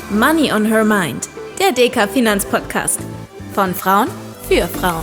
Money on Her Mind, der DK Finanzpodcast. Von Frauen für Frauen.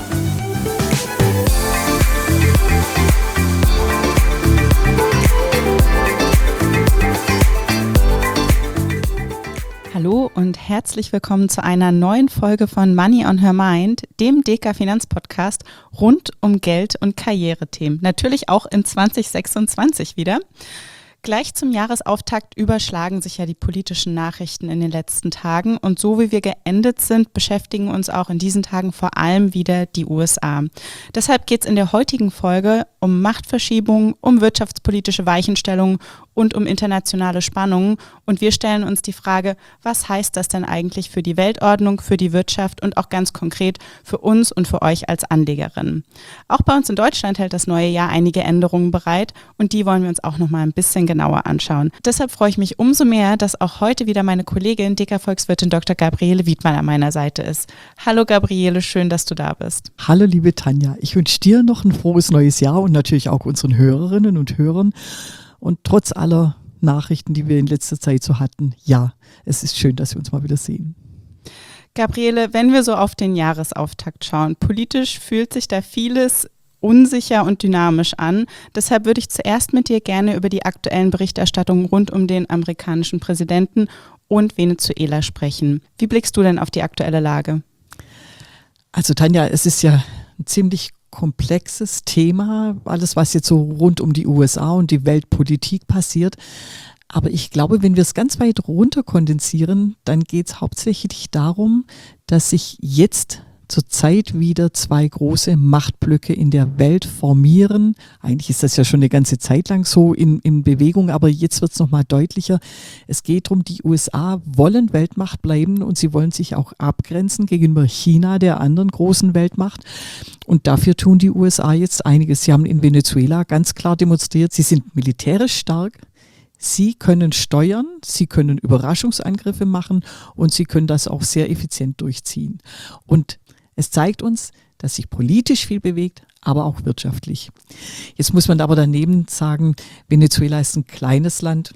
Hallo und herzlich willkommen zu einer neuen Folge von Money on Her Mind, dem DK Finanzpodcast rund um Geld- und Karrierethemen. Natürlich auch in 2026 wieder. Gleich zum Jahresauftakt überschlagen sich ja die politischen Nachrichten in den letzten Tagen und so wie wir geendet sind, beschäftigen uns auch in diesen Tagen vor allem wieder die USA. Deshalb geht es in der heutigen Folge um Machtverschiebung, um wirtschaftspolitische Weichenstellungen und um internationale Spannungen und wir stellen uns die Frage, was heißt das denn eigentlich für die Weltordnung, für die Wirtschaft und auch ganz konkret für uns und für euch als Anlegerinnen. Auch bei uns in Deutschland hält das neue Jahr einige Änderungen bereit und die wollen wir uns auch noch mal ein bisschen genauer anschauen. Deshalb freue ich mich umso mehr, dass auch heute wieder meine Kollegin, DK-Volkswirtin Dr. Gabriele Wiedmann an meiner Seite ist. Hallo Gabriele, schön, dass du da bist. Hallo liebe Tanja, ich wünsche dir noch ein frohes neues Jahr und natürlich auch unseren Hörerinnen und Hörern. Und trotz aller Nachrichten, die wir in letzter Zeit so hatten, ja, es ist schön, dass wir uns mal wieder sehen. Gabriele, wenn wir so auf den Jahresauftakt schauen, politisch fühlt sich da vieles unsicher und dynamisch an. Deshalb würde ich zuerst mit dir gerne über die aktuellen Berichterstattungen rund um den amerikanischen Präsidenten und Venezuela sprechen. Wie blickst du denn auf die aktuelle Lage? Also Tanja, es ist ja ein ziemlich komplexes Thema, alles was jetzt so rund um die USA und die Weltpolitik passiert. Aber ich glaube, wenn wir es ganz weit runter kondensieren, dann geht es hauptsächlich darum, dass sich jetzt zurzeit wieder zwei große Machtblöcke in der Welt formieren. Eigentlich ist das ja schon eine ganze Zeit lang so in Bewegung, aber jetzt wird es nochmal deutlicher. Es geht darum, die USA wollen Weltmacht bleiben und sie wollen sich auch abgrenzen gegenüber China, der anderen großen Weltmacht. Und dafür tun die USA jetzt einiges. Sie haben in Venezuela ganz klar demonstriert, sie sind militärisch stark. Sie können steuern, sie können Überraschungsangriffe machen und sie können das auch sehr effizient durchziehen. Und es zeigt uns, dass sich politisch viel bewegt, aber auch wirtschaftlich. Jetzt muss man aber daneben sagen, Venezuela ist ein kleines Land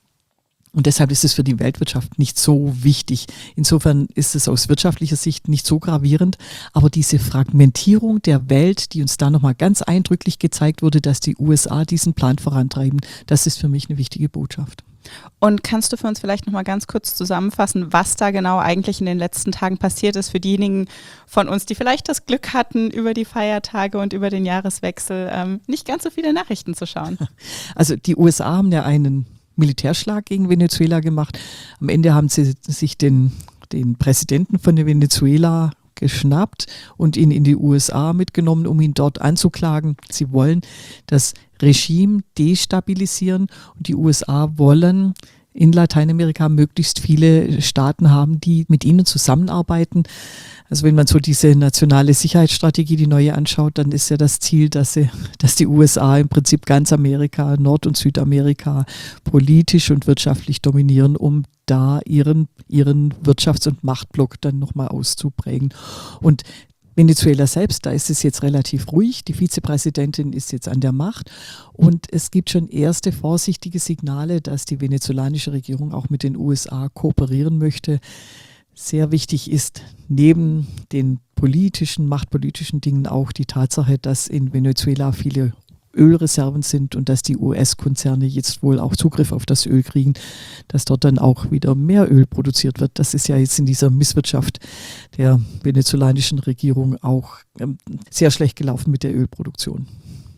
und deshalb ist es für die Weltwirtschaft nicht so wichtig. Insofern ist es aus wirtschaftlicher Sicht nicht so gravierend, aber diese Fragmentierung der Welt, die uns da nochmal ganz eindrücklich gezeigt wurde, dass die USA diesen Plan vorantreiben, das ist für mich eine wichtige Botschaft. Und kannst du für uns vielleicht noch mal ganz kurz zusammenfassen, was da genau eigentlich in den letzten Tagen passiert ist für diejenigen von uns, die vielleicht das Glück hatten, über die Feiertage und über den Jahreswechsel nicht ganz so viele Nachrichten zu schauen? Also die USA haben ja einen Militärschlag gegen Venezuela gemacht. Am Ende haben sie sich den Präsidenten von Venezuela geschnappt und ihn in die USA mitgenommen, um ihn dort anzuklagen. Sie wollen das Regime destabilisieren und die USA wollen in Lateinamerika möglichst viele Staaten haben, die mit ihnen zusammenarbeiten. Also wenn man so diese nationale Sicherheitsstrategie, die neue anschaut, dann ist ja das Ziel, dass die USA im Prinzip ganz Amerika, Nord- und Südamerika politisch und wirtschaftlich dominieren, um da ihren Wirtschafts- und Machtblock dann nochmal auszuprägen. Und Venezuela selbst, da ist es jetzt relativ ruhig. Die Vizepräsidentin ist jetzt an der Macht und es gibt schon erste vorsichtige Signale, dass die venezolanische Regierung auch mit den USA kooperieren möchte. Sehr wichtig ist neben den machtpolitischen Dingen auch die Tatsache, dass in Venezuela viele Ölreserven sind und dass die US-Konzerne jetzt wohl auch Zugriff auf das Öl kriegen, dass dort dann auch wieder mehr Öl produziert wird. Das ist ja jetzt in dieser Misswirtschaft der venezolanischen Regierung auch sehr schlecht gelaufen mit der Ölproduktion.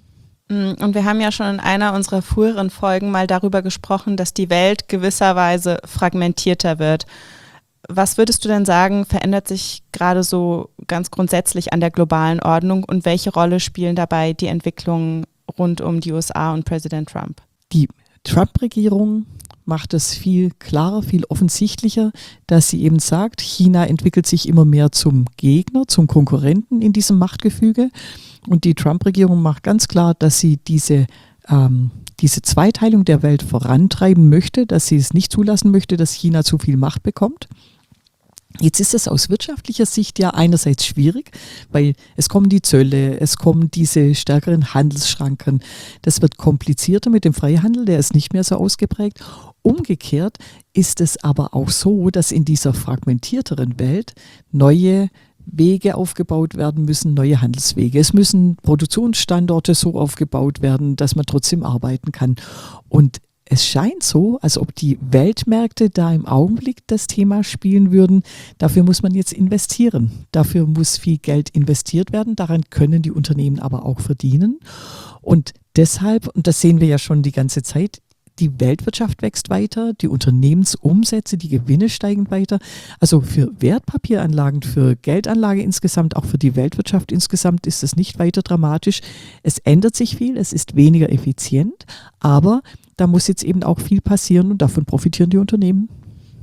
Und wir haben ja schon in einer unserer früheren Folgen mal darüber gesprochen, dass die Welt gewisserweise fragmentierter wird. Was würdest du denn sagen, verändert sich gerade so ganz grundsätzlich an der globalen Ordnung und welche Rolle spielen dabei die Entwicklungen rund um die USA und Präsident Trump? Die Trump-Regierung macht es viel klarer, viel offensichtlicher, dass sie eben sagt, China entwickelt sich immer mehr zum Gegner, zum Konkurrenten in diesem Machtgefüge. Und die Trump-Regierung macht ganz klar, dass sie diese Zweiteilung der Welt vorantreiben möchte, dass sie es nicht zulassen möchte, dass China zu viel Macht bekommt. Jetzt ist es aus wirtschaftlicher Sicht ja einerseits schwierig, weil es kommen die Zölle, es kommen diese stärkeren Handelsschranken. Das wird komplizierter mit dem Freihandel, der ist nicht mehr so ausgeprägt. Umgekehrt ist es aber auch so, dass in dieser fragmentierteren Welt neue Wege aufgebaut werden müssen, neue Handelswege. Es müssen Produktionsstandorte so aufgebaut werden, dass man trotzdem arbeiten kann. Und es scheint so, als ob die Weltmärkte da im Augenblick das Thema spielen würden. Dafür muss man jetzt investieren. Dafür muss viel Geld investiert werden. Daran können die Unternehmen aber auch verdienen. Und deshalb, und das sehen wir ja schon die ganze Zeit, die Weltwirtschaft wächst weiter, die Unternehmensumsätze, die Gewinne steigen weiter. Also für Wertpapieranlagen, für Geldanlage insgesamt, auch für die Weltwirtschaft insgesamt ist es nicht weiter dramatisch. Es ändert sich viel, es ist weniger effizient, aber da muss jetzt eben auch viel passieren und davon profitieren die Unternehmen.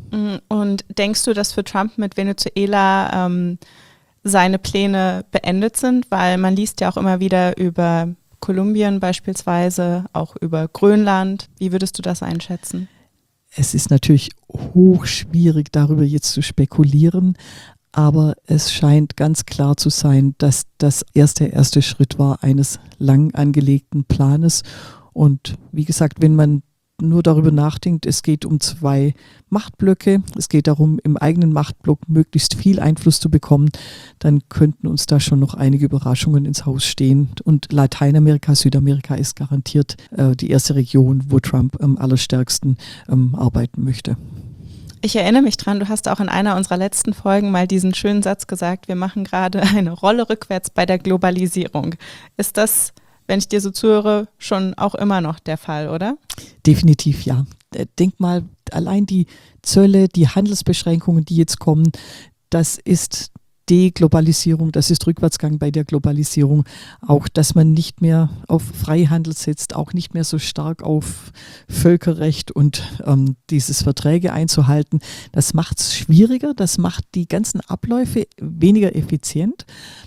Und denkst du, dass für Trump mit Venezuela seine Pläne beendet sind? Weil man liest ja auch immer wieder über Kolumbien beispielsweise, auch über Grönland. Wie würdest du das einschätzen? Es ist natürlich hochschwierig, darüber jetzt zu spekulieren, aber es scheint ganz klar zu sein, dass das der erste Schritt war eines lang angelegten Planes. Und wie gesagt, wenn man nur darüber nachdenkt, es geht um 2 Machtblöcke, es geht darum, im eigenen Machtblock möglichst viel Einfluss zu bekommen, dann könnten uns da schon noch einige Überraschungen ins Haus stehen. Und Lateinamerika, Südamerika ist garantiert die erste Region, wo Trump am allerstärksten arbeiten möchte. Ich erinnere mich dran, du hast auch in einer unserer letzten Folgen mal diesen schönen Satz gesagt, wir machen gerade eine Rolle rückwärts bei der Globalisierung. Ist das, wenn ich dir so zuhöre, schon auch immer noch der Fall, oder? Definitiv ja. Denk mal, allein die Zölle, die Handelsbeschränkungen, die jetzt kommen, das ist Deglobalisierung, das ist Rückwärtsgang bei der Globalisierung. Auch, dass man nicht mehr auf Freihandel setzt, auch nicht mehr so stark auf Völkerrecht und dieses Verträge einzuhalten. Das macht es schwieriger, das macht die ganzen Abläufe weniger effizient.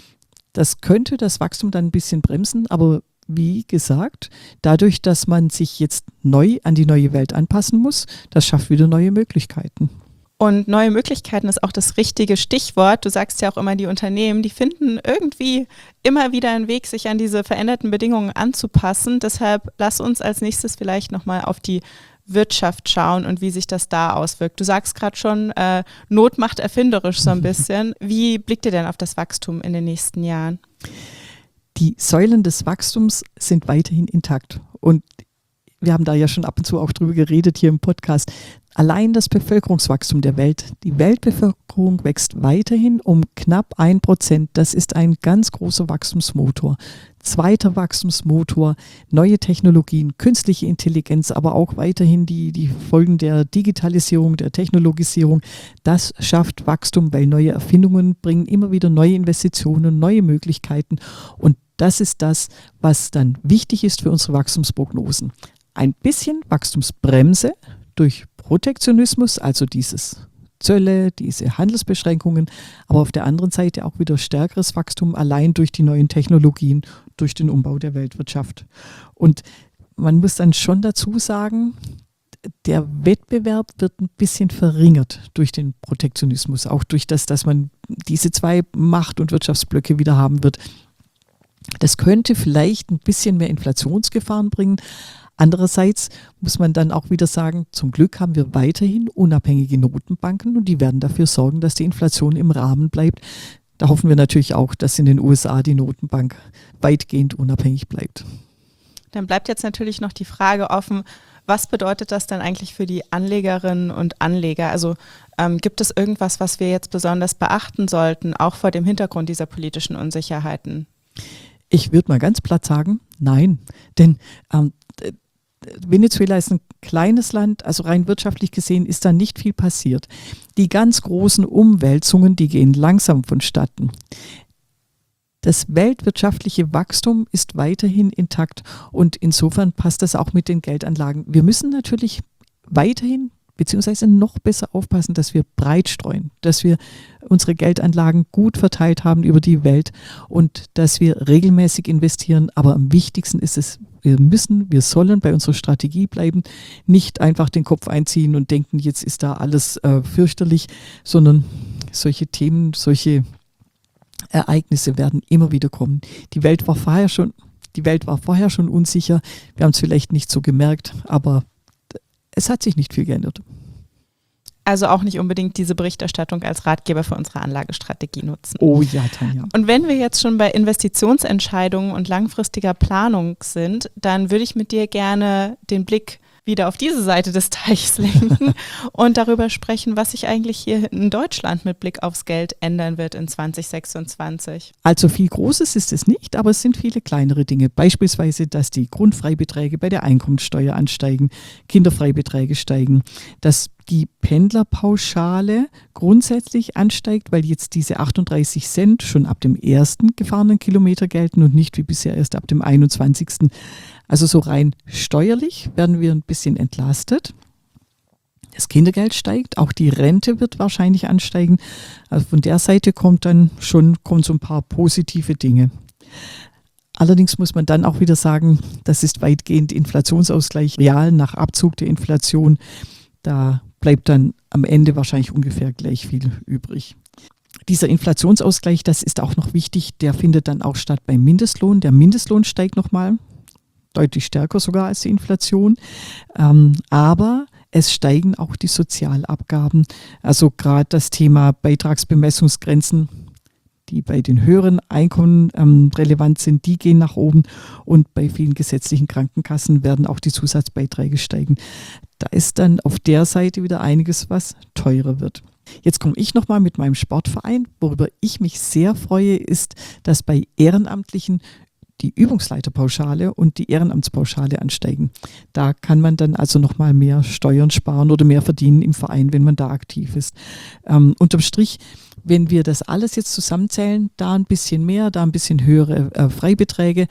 Das könnte das Wachstum dann ein bisschen bremsen, aber wie gesagt, dadurch, dass man sich jetzt neu an die neue Welt anpassen muss, das schafft wieder neue Möglichkeiten. Und neue Möglichkeiten ist auch das richtige Stichwort. Du sagst ja auch immer, die Unternehmen, die finden irgendwie immer wieder einen Weg, sich an diese veränderten Bedingungen anzupassen. Deshalb lass uns als nächstes vielleicht nochmal auf die Wirtschaft schauen und wie sich das da auswirkt. Du sagst gerade schon, Not macht erfinderisch so ein bisschen. Wie blickt ihr denn auf das Wachstum in den nächsten Jahren? Die Säulen des Wachstums sind weiterhin intakt. Und wir haben da ja schon ab und zu auch drüber geredet hier im Podcast. Allein das Bevölkerungswachstum der Welt, die Weltbevölkerung wächst weiterhin um knapp 1%. Das ist ein ganz großer Wachstumsmotor. Zweiter Wachstumsmotor, neue Technologien, künstliche Intelligenz, aber auch weiterhin die Folgen der Digitalisierung, der Technologisierung. Das schafft Wachstum, weil neue Erfindungen bringen immer wieder neue Investitionen, neue Möglichkeiten. Und das ist das, was dann wichtig ist für unsere Wachstumsprognosen. Ein bisschen Wachstumsbremse durch Protektionismus, also dieses Zölle, diese Handelsbeschränkungen, aber auf der anderen Seite auch wieder stärkeres Wachstum allein durch die neuen Technologien, durch den Umbau der Weltwirtschaft. Und man muss dann schon dazu sagen, der Wettbewerb wird ein bisschen verringert durch den Protektionismus, auch durch das, dass man diese 2 Macht- und Wirtschaftsblöcke wieder haben wird. Das könnte vielleicht ein bisschen mehr Inflationsgefahren bringen. Andererseits muss man dann auch wieder sagen, zum Glück haben wir weiterhin unabhängige Notenbanken und die werden dafür sorgen, dass die Inflation im Rahmen bleibt. Da hoffen wir natürlich auch, dass in den USA die Notenbank weitgehend unabhängig bleibt. Dann bleibt jetzt natürlich noch die Frage offen, was bedeutet das denn eigentlich für die Anlegerinnen und Anleger? Also gibt es irgendwas, was wir jetzt besonders beachten sollten, auch vor dem Hintergrund dieser politischen Unsicherheiten? Ich würde mal ganz platt sagen, nein, denn Venezuela ist ein kleines Land, also rein wirtschaftlich gesehen ist da nicht viel passiert. Die ganz großen Umwälzungen, die gehen langsam vonstatten. Das weltwirtschaftliche Wachstum ist weiterhin intakt und insofern passt das auch mit den Geldanlagen. Wir müssen natürlich weiterhin beziehungsweise noch besser aufpassen, dass wir breit streuen, dass wir unsere Geldanlagen gut verteilt haben über die Welt und dass wir regelmäßig investieren. Aber am wichtigsten ist es, wir sollen bei unserer Strategie bleiben, nicht einfach den Kopf einziehen und denken, jetzt ist da alles fürchterlich, sondern solche Themen, solche Ereignisse werden immer wieder kommen. Die Welt war vorher schon unsicher. Wir haben es vielleicht nicht so gemerkt, aber es hat sich nicht viel geändert. Also auch nicht unbedingt diese Berichterstattung als Ratgeber für unsere Anlagestrategie nutzen. Oh ja, Tanja. Und wenn wir jetzt schon bei Investitionsentscheidungen und langfristiger Planung sind, dann würde ich mit dir gerne den Blick wieder auf diese Seite des Teichs lenken und darüber sprechen, was sich eigentlich hier in Deutschland mit Blick aufs Geld ändern wird in 2026. Also viel Großes ist es nicht, aber es sind viele kleinere Dinge. Beispielsweise, dass die Grundfreibeträge bei der Einkommensteuer ansteigen, Kinderfreibeträge steigen, dass die Pendlerpauschale grundsätzlich ansteigt, weil jetzt diese 38 Cent schon ab dem ersten gefahrenen Kilometer gelten und nicht wie bisher erst ab dem 21. Also so rein steuerlich werden wir ein bisschen entlastet. Das Kindergeld steigt, auch die Rente wird wahrscheinlich ansteigen. Also von der Seite kommen so ein paar positive Dinge. Allerdings muss man dann auch wieder sagen, das ist weitgehend Inflationsausgleich real nach Abzug der Inflation. Da bleibt dann am Ende wahrscheinlich ungefähr gleich viel übrig. Dieser Inflationsausgleich, das ist auch noch wichtig, der findet dann auch statt beim Mindestlohn. Der Mindestlohn steigt nochmal, deutlich stärker sogar als die Inflation. Aber es steigen auch die Sozialabgaben. Also gerade das Thema Beitragsbemessungsgrenzen, die bei den höheren Einkommen relevant sind, die gehen nach oben. Und bei vielen gesetzlichen Krankenkassen werden auch die Zusatzbeiträge steigen. Da ist dann auf der Seite wieder einiges, was teurer wird. Jetzt komme ich nochmal mit meinem Sportverein. Worüber ich mich sehr freue, ist, dass bei Ehrenamtlichen die Übungsleiterpauschale und die Ehrenamtspauschale ansteigen. Da kann man dann also nochmal mehr Steuern sparen oder mehr verdienen im Verein, wenn man da aktiv ist. Unterm Strich, wenn wir das alles jetzt zusammenzählen, da ein bisschen mehr, da ein bisschen höhere Freibeträge,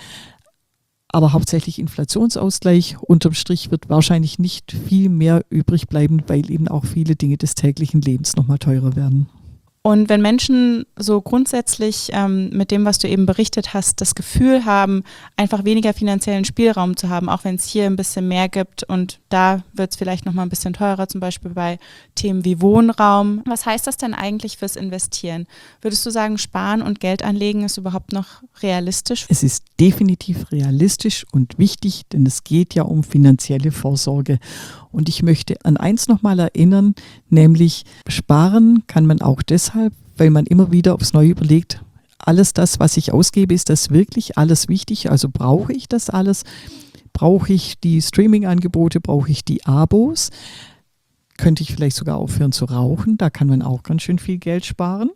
aber hauptsächlich Inflationsausgleich. Unterm Strich wird wahrscheinlich nicht viel mehr übrig bleiben, weil eben auch viele Dinge des täglichen Lebens nochmal teurer werden. Und wenn Menschen so grundsätzlich mit dem, was du eben berichtet hast, das Gefühl haben, einfach weniger finanziellen Spielraum zu haben, auch wenn es hier ein bisschen mehr gibt und da wird es vielleicht nochmal ein bisschen teurer, zum Beispiel bei Themen wie Wohnraum. Was heißt das denn eigentlich fürs Investieren? Würdest du sagen, Sparen und Geld anlegen ist überhaupt noch realistisch? Es ist definitiv realistisch und wichtig, denn es geht ja um finanzielle Vorsorge. Und ich möchte an eins nochmal erinnern, nämlich sparen kann man auch deshalb, weil man immer wieder aufs Neue überlegt, alles das, was ich ausgebe, ist das wirklich alles wichtig? Also brauche ich das alles? Brauche ich die Streaming-Angebote? Brauche ich die Abos? Könnte ich vielleicht sogar aufhören zu rauchen? Da kann man auch ganz schön viel Geld sparen.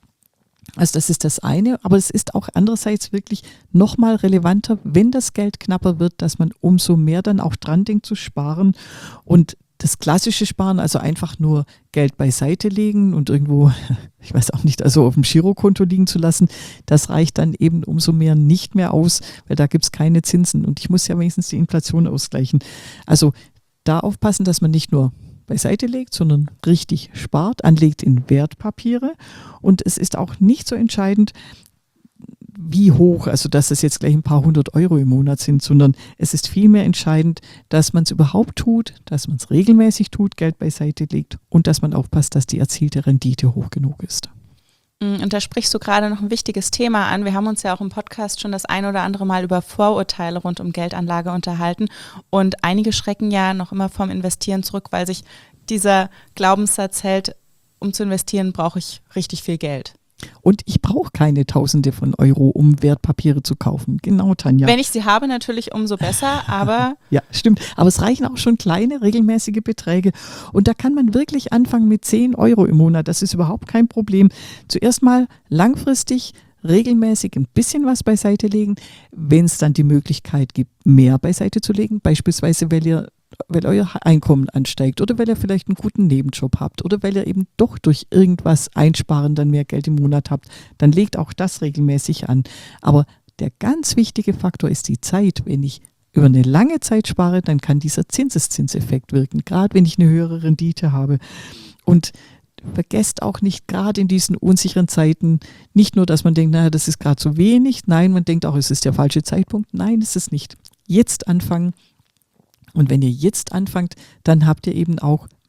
Also das ist das eine, aber es ist auch andererseits wirklich nochmal relevanter, wenn das Geld knapper wird, dass man umso mehr dann auch dran denkt zu sparen. Und das klassische Sparen, also einfach nur Geld beiseite legen und irgendwo, ich weiß auch nicht, also auf dem Girokonto liegen zu lassen, das reicht dann eben umso mehr nicht mehr aus, weil da gibt es keine Zinsen und ich muss ja wenigstens die Inflation ausgleichen. Also da aufpassen, dass man nicht nur beiseite legt, sondern richtig spart, anlegt in Wertpapiere. Und es ist auch nicht so entscheidend, wie hoch, also dass es jetzt gleich ein paar 100 Euro im Monat sind, sondern es ist vielmehr entscheidend, dass man es überhaupt tut, dass man es regelmäßig tut, Geld beiseite legt und dass man aufpasst, dass die erzielte Rendite hoch genug ist. Und da sprichst du gerade noch ein wichtiges Thema an. Wir haben uns ja auch im Podcast schon das ein oder andere Mal über Vorurteile rund um Geldanlage unterhalten. Und einige schrecken ja noch immer vom Investieren zurück, weil sich dieser Glaubenssatz hält, um zu investieren, brauche ich richtig viel Geld. Und ich brauche keine Tausende von Euro, um Wertpapiere zu kaufen. Genau, Tanja. Wenn ich sie habe, natürlich umso besser, aber... Ja, stimmt. Aber es reichen auch schon kleine, regelmäßige Beträge. Und da kann man wirklich anfangen mit 10 Euro im Monat. Das ist überhaupt kein Problem. Zuerst mal langfristig, regelmäßig ein bisschen was beiseite legen. Wenn es dann die Möglichkeit gibt, mehr beiseite zu legen, beispielsweise, weil euer Einkommen ansteigt oder weil ihr vielleicht einen guten Nebenjob habt oder weil ihr eben doch durch irgendwas einsparen dann mehr Geld im Monat habt, dann legt auch das regelmäßig an. Aber der ganz wichtige Faktor ist die Zeit. Wenn ich über eine lange Zeit spare, dann kann dieser Zinseszinseffekt wirken, gerade wenn ich eine höhere Rendite habe. Und vergesst auch nicht, gerade in diesen unsicheren Zeiten, nicht nur, dass man denkt, naja, das ist gerade zu wenig. Nein, man denkt auch, es ist der falsche Zeitpunkt. Nein, ist es nicht. Jetzt anfangen. Und wenn ihr jetzt anfangt, dann habt ihr eben auch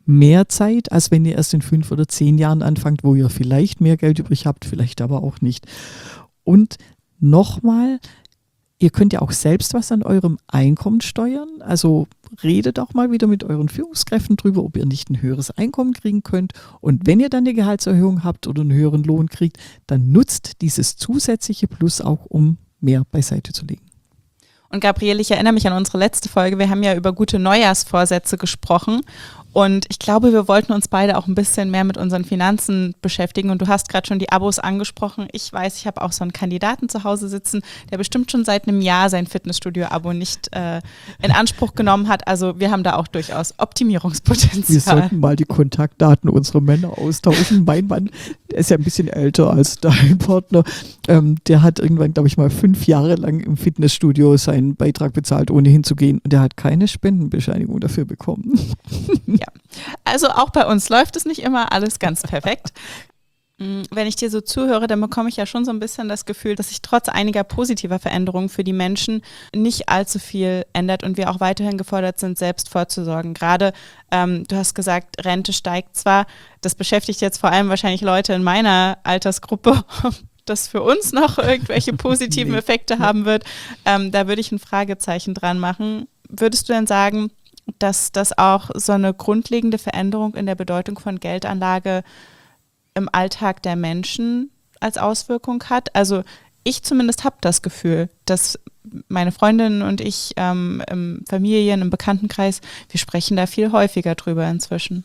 mehr Zeit, als wenn ihr erst in 5 oder 10 Jahren anfangt, wo ihr vielleicht mehr Geld übrig habt, vielleicht aber auch nicht. Und nochmal, ihr könnt ja auch selbst was an eurem Einkommen steuern. Also redet auch mal wieder mit euren Führungskräften drüber, ob ihr nicht ein höheres Einkommen kriegen könnt. Und wenn ihr dann eine Gehaltserhöhung habt oder einen höheren Lohn kriegt, dann nutzt dieses zusätzliche Plus auch, um mehr beiseite zu legen. Und Gabriele, ich erinnere mich an unsere letzte Folge. Wir haben ja über gute Neujahrsvorsätze gesprochen. Und ich glaube, wir wollten uns beide auch ein bisschen mehr mit unseren Finanzen beschäftigen. Und du hast gerade schon die Abos angesprochen. Ich weiß, ich habe auch so einen Kandidaten zu Hause sitzen, der bestimmt schon seit einem Jahr sein Fitnessstudio-Abo nicht in Anspruch genommen hat. Also wir haben da auch durchaus Optimierungspotenzial. Wir sollten mal die Kontaktdaten unserer Männer austauschen. Mein Mann, der ist ja ein bisschen älter als dein Partner. Der hat irgendwann, glaube ich mal, 5 Jahre lang im Fitnessstudio seinen Beitrag bezahlt, ohne hinzugehen. Und der hat keine Spendenbescheinigung dafür bekommen. Ja, also auch bei uns läuft es nicht immer alles ganz perfekt. Wenn ich dir so zuhöre, dann bekomme ich ja schon so ein bisschen das Gefühl, dass sich trotz einiger positiver Veränderungen für die Menschen nicht allzu viel ändert und wir auch weiterhin gefordert sind, selbst vorzusorgen. Gerade, du hast gesagt, Rente steigt zwar, das beschäftigt jetzt vor allem wahrscheinlich Leute in meiner Altersgruppe, ob das für uns noch irgendwelche positiven Effekte haben wird. Da würde ich ein Fragezeichen dran machen. Würdest du denn sagen, dass das auch so eine grundlegende Veränderung in der Bedeutung von Geldanlage im Alltag der Menschen als Auswirkung hat? Also ich zumindest habe das Gefühl, dass meine Freundinnen und ich im Familien-, im Bekanntenkreis, wir sprechen da viel häufiger drüber inzwischen.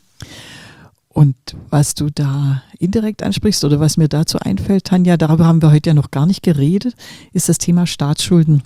Und was du da indirekt ansprichst oder was mir dazu einfällt, Tanja, darüber haben wir heute ja noch gar nicht geredet, ist das Thema Staatsschulden.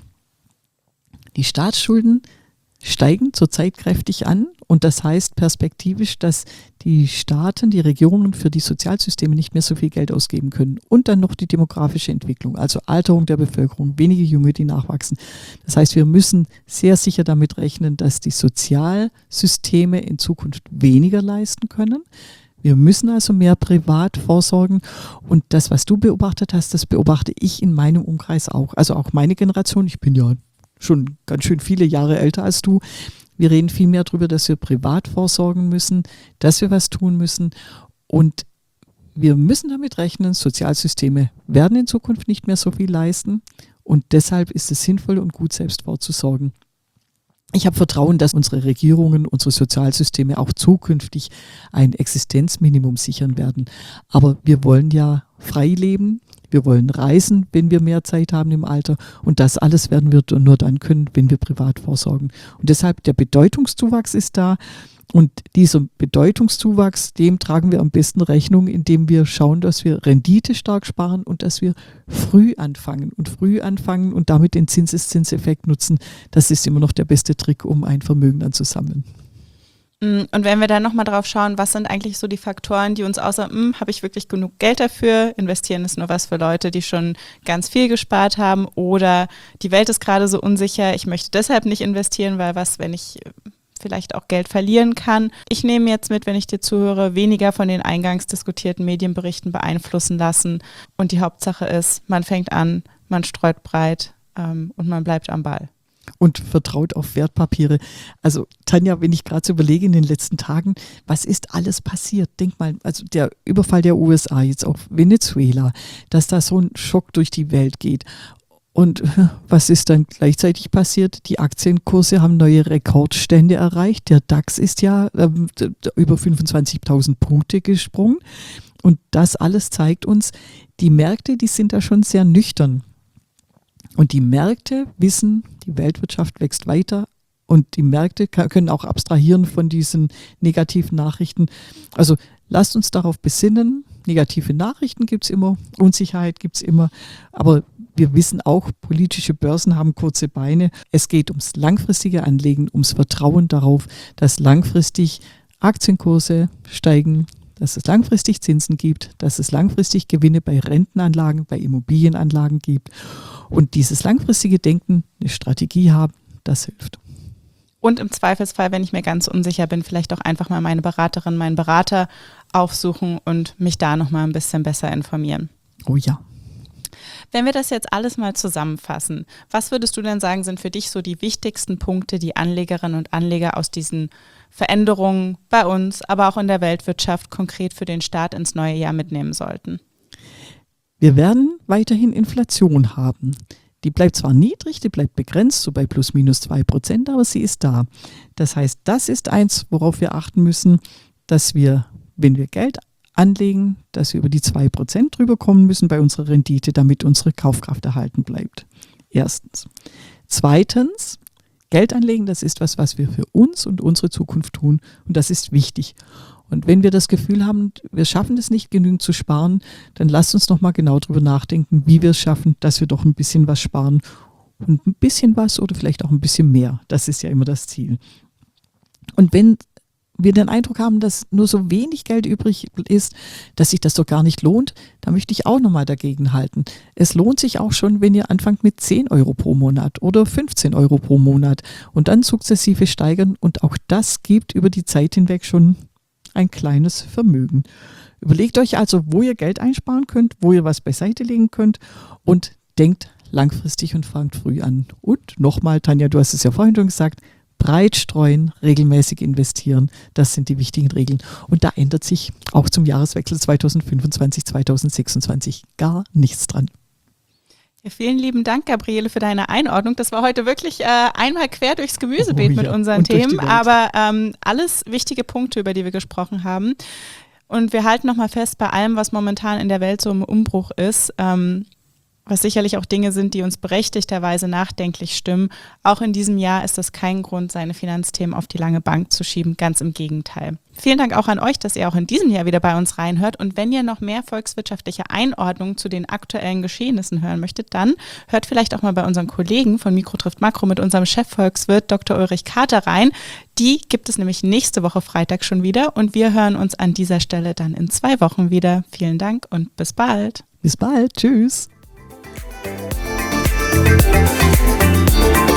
Die Staatsschulden steigen zurzeit kräftig an und das heißt perspektivisch, dass die Staaten, die Regierungen für die Sozialsysteme nicht mehr so viel Geld ausgeben können. Und dann noch die demografische Entwicklung, also Alterung der Bevölkerung, wenige Junge, die nachwachsen. Das heißt, wir müssen sehr sicher damit rechnen, dass die Sozialsysteme in Zukunft weniger leisten können. Wir müssen also mehr privat vorsorgen und das, was du beobachtet hast, das beobachte ich in meinem Umkreis auch. Also auch meine Generation, ich bin ja schon ganz schön viele Jahre älter als du. Wir reden viel mehr darüber, dass wir privat vorsorgen müssen, dass wir was tun müssen und wir müssen damit rechnen, Sozialsysteme werden in Zukunft nicht mehr so viel leisten und deshalb ist es sinnvoll und gut, selbst vorzusorgen. Ich habe Vertrauen, dass unsere Regierungen, unsere Sozialsysteme auch zukünftig ein Existenzminimum sichern werden. Aber wir wollen ja frei leben. Wir wollen reisen, wenn wir mehr Zeit haben im Alter. Und das alles werden wir nur dann können, wenn wir privat vorsorgen. Und deshalb der Bedeutungszuwachs ist da. Und dieser Bedeutungszuwachs, dem tragen wir am besten Rechnung, indem wir schauen, dass wir Rendite stark sparen und dass wir früh anfangen und damit den Zinseszinseffekt nutzen. Das ist immer noch der beste Trick, um ein Vermögen anzusammeln. Und wenn wir dann nochmal drauf schauen, was sind eigentlich so die Faktoren, die uns außer, habe ich wirklich genug Geld dafür, investieren ist nur was für Leute, die schon ganz viel gespart haben oder die Welt ist gerade so unsicher, ich möchte deshalb nicht investieren, weil was, wenn ich vielleicht auch Geld verlieren kann. Ich nehme jetzt mit, wenn ich dir zuhöre, weniger von den eingangs diskutierten Medienberichten beeinflussen lassen und die Hauptsache ist, man fängt an, man streut breit und man bleibt am Ball. Und vertraut auf Wertpapiere. Also Tanja, wenn ich gerade so überlege in den letzten Tagen, was ist alles passiert? Denk mal, also der Überfall der USA jetzt auf Venezuela, dass da so ein Schock durch die Welt geht. Und was ist dann gleichzeitig passiert? Die Aktienkurse haben neue Rekordstände erreicht. Der DAX ist ja über 25.000 Punkte gesprungen. Und das alles zeigt uns, die Märkte, die sind da schon sehr nüchtern. Und die Märkte wissen, die Weltwirtschaft wächst weiter und die Märkte können auch abstrahieren von diesen negativen Nachrichten. Also lasst uns darauf besinnen, negative Nachrichten gibt es immer, Unsicherheit gibt es immer, aber wir wissen auch, politische Börsen haben kurze Beine. Es geht ums langfristige Anlegen, ums Vertrauen darauf, dass langfristig Aktienkurse steigen, dass es langfristig Zinsen gibt, dass es langfristig Gewinne bei Rentenanlagen, bei Immobilienanlagen gibt. Und dieses langfristige Denken, eine Strategie haben, das hilft. Und im Zweifelsfall, wenn ich mir ganz unsicher bin, vielleicht auch einfach mal meine Beraterin, meinen Berater aufsuchen und mich da nochmal ein bisschen besser informieren. Oh ja. Wenn wir das jetzt alles mal zusammenfassen, was würdest du denn sagen, sind für dich so die wichtigsten Punkte, die Anlegerinnen und Anleger aus diesen Veränderungen bei uns, aber auch in der Weltwirtschaft konkret für den Start ins neue Jahr mitnehmen sollten? Wir werden weiterhin Inflation haben. Die bleibt zwar niedrig, die bleibt begrenzt, so bei plus minus 2%, aber sie ist da. Das heißt, das ist eins, worauf wir achten müssen, dass wir, wenn wir Geld anlegen, dass wir über die 2% drüber kommen müssen bei unserer Rendite, damit unsere Kaufkraft erhalten bleibt. Erstens. Zweitens, Geld anlegen, das ist was wir für uns und unsere Zukunft tun und das ist wichtig. Und wenn wir das Gefühl haben, wir schaffen es nicht, genügend zu sparen, dann lasst uns nochmal genau darüber nachdenken, wie wir es schaffen, dass wir doch ein bisschen was sparen. Und ein bisschen was oder vielleicht auch ein bisschen mehr. Das ist ja immer das Ziel. Und wenn wir den Eindruck haben, dass nur so wenig Geld übrig ist, dass sich das doch gar nicht lohnt, da möchte ich auch nochmal dagegen halten. Es lohnt sich auch schon, wenn ihr anfangt mit 10 Euro pro Monat oder 15 Euro pro Monat und dann sukzessive steigern. Und auch das gibt über die Zeit hinweg schon ein kleines Vermögen. Überlegt euch also, wo ihr Geld einsparen könnt, wo ihr was beiseite legen könnt und denkt langfristig und fangt früh an. Und nochmal, Tanja, du hast es ja vorhin schon gesagt, breit streuen, regelmäßig investieren, das sind die wichtigen Regeln. Und da ändert sich auch zum Jahreswechsel 2025, 2026 gar nichts dran. Ja, vielen lieben Dank, Gabriele, für deine Einordnung. Das war heute wirklich einmal quer durchs Gemüsebeet mit unseren Themen, aber alles wichtige Punkte, über die wir gesprochen haben. Und wir halten nochmal fest, bei allem, was momentan in der Welt so im Umbruch ist, was sicherlich auch Dinge sind, die uns berechtigterweise nachdenklich stimmen. Auch in diesem Jahr ist das kein Grund, seine Finanzthemen auf die lange Bank zu schieben. Ganz im Gegenteil. Vielen Dank auch an euch, dass ihr auch in diesem Jahr wieder bei uns reinhört. Und wenn ihr noch mehr volkswirtschaftliche Einordnungen zu den aktuellen Geschehnissen hören möchtet, dann hört vielleicht auch mal bei unseren Kollegen von Mikro trifft Makro mit unserem Chefvolkswirt Dr. Ulrich Kater rein. Die gibt es nämlich nächste Woche Freitag schon wieder. Und wir hören uns an dieser Stelle dann in 2 Wochen wieder. Vielen Dank und bis bald. Bis bald. Tschüss. Thank you.